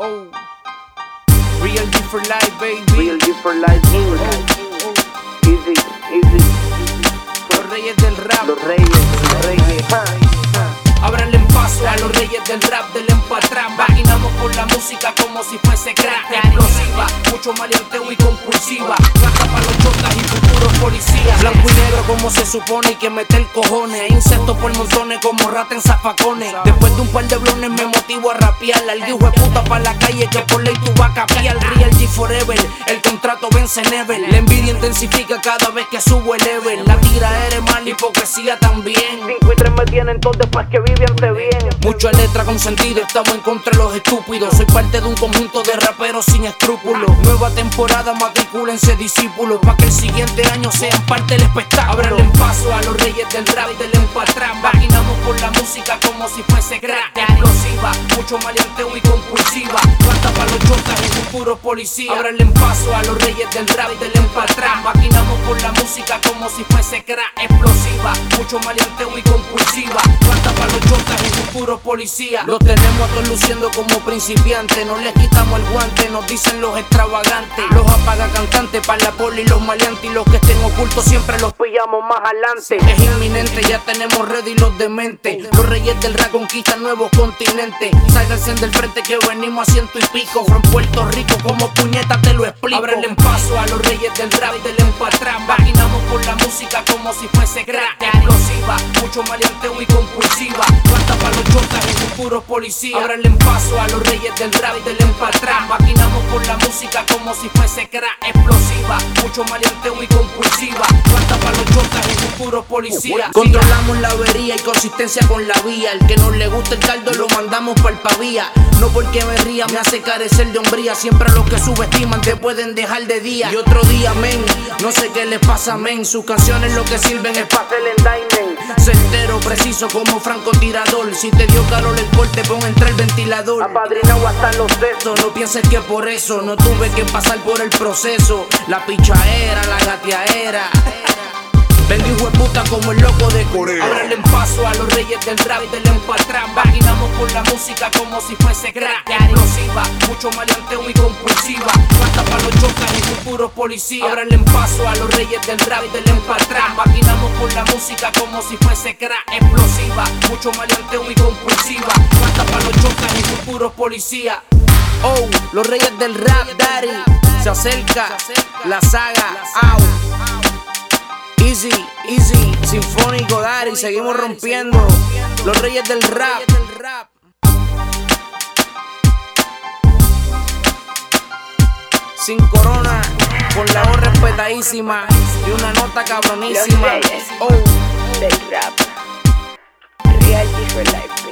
Oh, Real G for life, baby. Real G for life, easy, easy. Los reyes del rap. Los reyes. Ábranle paso a los reyes del rap, del empatrán. Vaginamos con la música como si fuese crack. Explosiva, mucho maleanteo y compulsiva. Plata para los chotas y futuros policías. Blanco y negro como se supone y que meter cojones. Insectos por montones como rata en zafacones. Después de un par de blones me motivo a rapear. Al hijo de puta pa' la calle que por ley tú vas a capiar. Real G forever, el contrato vence never. La envidia intensifica cada vez que subo el level. La tira eres mal, hipocresía también. 5 y 3 me tienen todo después que viviente bien. Mucha letra con sentido, estamos en contra de los estúpidos. Soy parte de un conjunto de raperos sin escrúpulos. Nueva temporada, matricúlense discípulos, pa' que el siguiente año sean parte del espectáculo. Ábranle paso a los reyes del rap, del empatrán. Vaginamos con la música como si fuese crack. Explosiva, mucho maleanteo y compulsiva. Plata para los chotas y futuros policías. Ábranle paso a los reyes del rap, del empatrán. Vaginamos con la música como si fuese crack. Explosiva, mucho maleanteo y compulsiva. Plata para los chotas y futuros policías. Los tenemos a todos luciendo como principiantes. No les quitamos el guante, nos dicen los extravagantes. Los apaga cantantes para la poli y los maleantes. Y los que estén ocultos siempre los pillamos más adelante. Es inminente, ya tenemos ready los dementes. Los reyes del rap conquistan nuevos continentes. Sálganse del frente que venimos a ciento y pico. From Puerto Rico como puñeta te lo explico. Ábranle paso a los reyes del rap, del empatrán. Vaginamos con la música como si fuese crack. Explosiva, mucho maleanteo y compulsiva. Plata para los chotas y futuros policías. Ábranle paso a los reyes del rap, del empatrán. Vaginamos con la música como si fuese crack. Explosiva, mucho maleanteo y compulsiva. Plata para los chotas y futuros policías. Controlamos la avería y consistencia con la vía. El que no le gusta el caldo lo mandamos pa'l pavía. No porque me ría me hace carecer de hombría. Siempre a los que subestiman te pueden dejar de día. Y otro día, men, no sé qué les pasa, men. Sus canciones lo que sirven es pa' hacer el diamond. Certero, preciso como francotirador. Si te dio calor el corte, pon entre el ventilador. Apadrinado hasta los sesos. No pienses que por eso no tuve que pasar por el proceso. La pichaera, la gateaera. Vengo hijo de puta como el loco de Corea. Ábranle paso a los reyes del rap, del empatrán. Vaginamos con la música como si fuese crack. Explosiva, mucho maleanteo y compulsiva. Plata para los chotas y futuros policías. Ábranle paso a los reyes del rap, del empatrán. Vaginamos con la música como si fuese crack. Explosiva, mucho maleanteo y compulsiva. Plata para los chotas y futuros policías. Oh, los reyes del rap, daddy. Se acerca la saga, out. Easy, easy, sinfónico, daddy, seguimos rompiendo. Los reyes del rap. Sin corona, con la voz respetadísima y una nota cabronísima. Los reyes del rap. Real G for life.